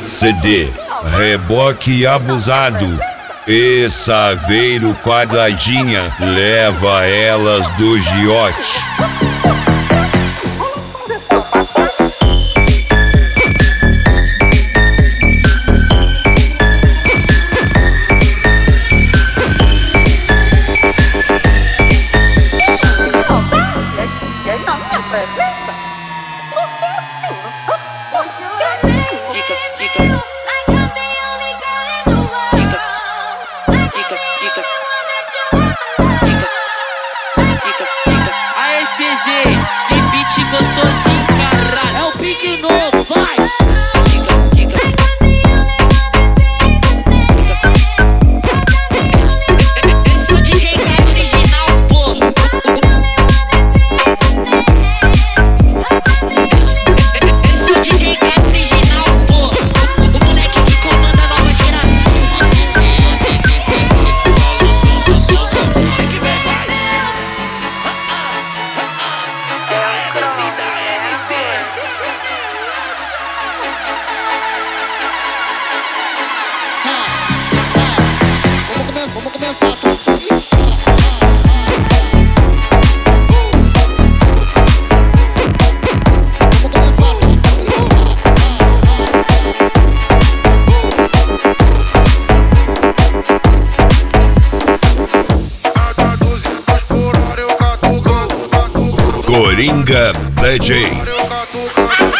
CD, reboque abusado e saveiro quadradinha, leva elas do giote. Aê, CZ, que beat gostosinho, caralho. É o pique novo, vai! Esse é o DJ Cat original, porra. Esse é o DJ Cat original, porra. O moleque que comanda a nova geração. Vamos começar. Coringa DJ.